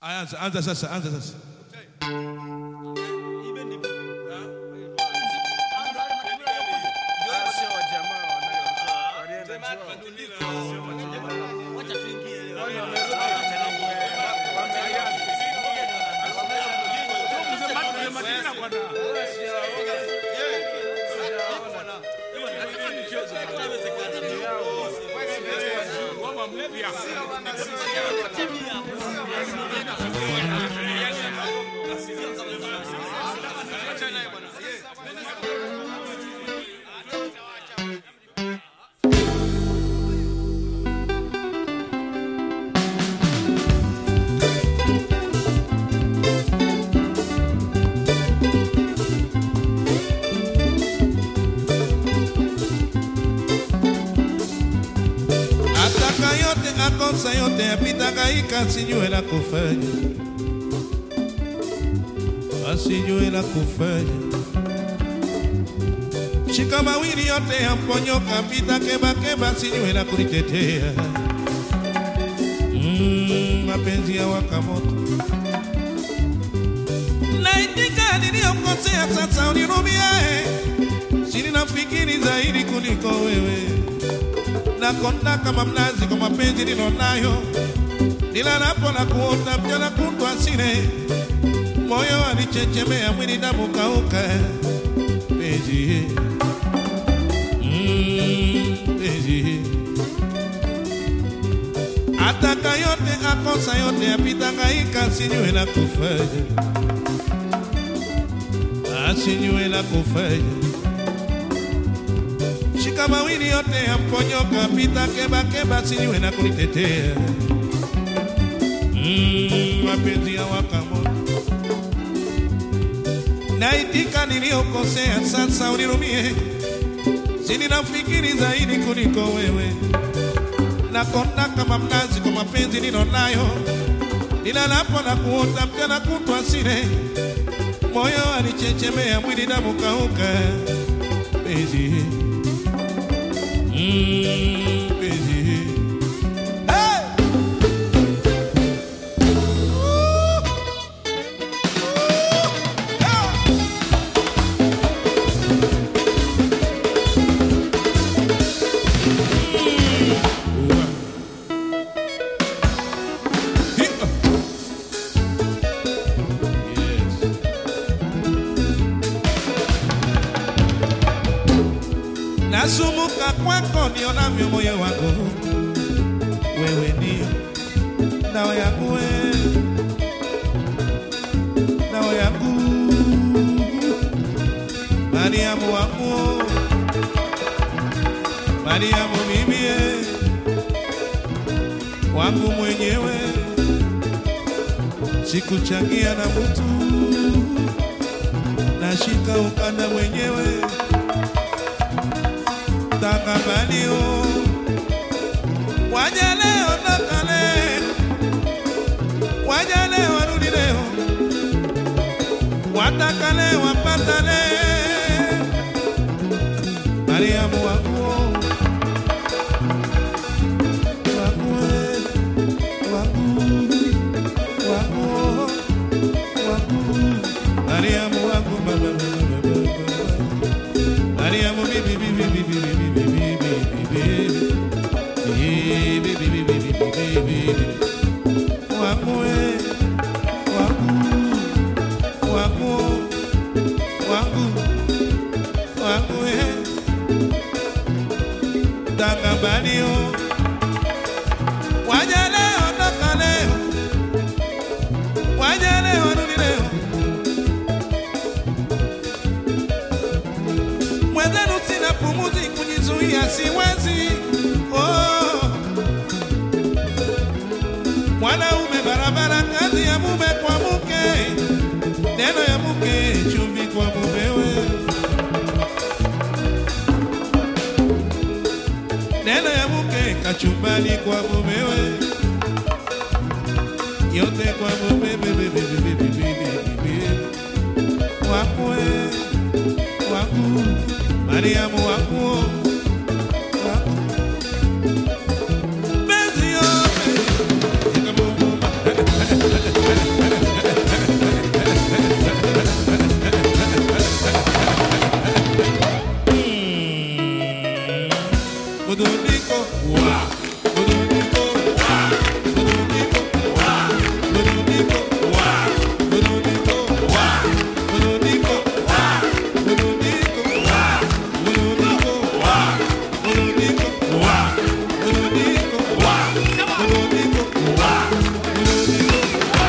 Anza sasa. Akosa yote apitaka ikasijue la kufanya, asijue la kufanya. Shika mawili yote yamponyoka, pita keba sijue la kulitetea. Mapenzi ya waka moto. Naitika niliyokosea sasa unirumie, sini nafikiri zaidi kuliko wewe. Nakonda kama mnazi kwa mapenzi nilionayo, nilalapo na kuota mchana kutwa sine, moyo wanichechemea mwili damu kauka. Penzi penzi ataka yote akosa yote apitanga ikasijue la kufanya, asijue la kufanya. Shika mawili yote yamponyoka, pita keba sijue na kunitetea. Mapenzi ya waka moto. Naitika niliyokosea sasa unirumie, sini nafikiri zaidi kuliko wewe. Nakonda kama mnazi kwa mapenzi nilionayo, nilalapo na kuota mchana kutwa sine, moyo wanichechemea mwili damu kauka. Penzi busy. Hey! Nasumuka kwako nionavyo moyo wangu, wewe ndio dawa yangu, dawa yangu, Mariamu wangu, Mariamu mimi wangu mwenyewe, sikuchangia na mtu, nashika ukanda mwenyewe. Takabalio waja leo nakale, waja leo warudi leo, watakale wapatale. Mariamu wangu Mariamu wangu Mariamu bibi Takabalio waja leo toka leo, waja leo rudi leo. Mwenzenu sina pumuzi kujizuia siwezi. Mwanaume barabara, kazi ya mume kwa mke, neno ya mke chumvi kwa mumewe, neno ya mke kachumbani kwa mumewe, yote kwa mume wakwe wangu Mariamu wangu penzi yote Budunico, wa. Budunico, wa. Budunico, wa. Budunico, wa. Budunico, wa. Budunico, wa. Budunico, wa. Budunico, wa. Budunico, wa. Budunico, wa. Budunico, wa. Budunico,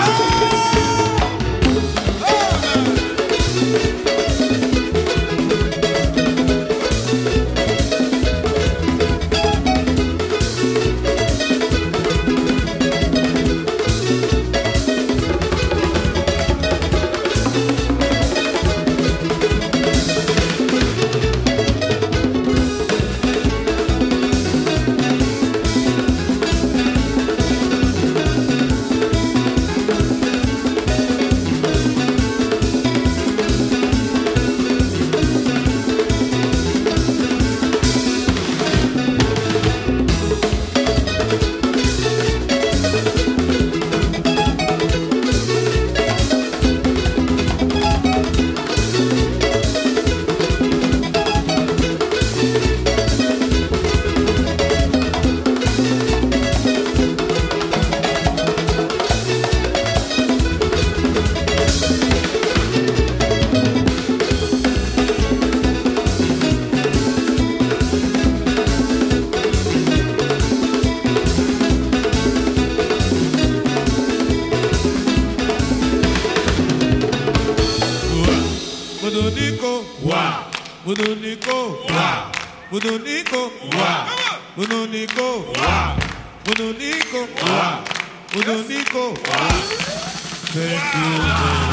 Budunico, wa. Budunico, wa. Budunico, wa. Budunico, wa. Budunico, wa. Budunico, wa. Thank you.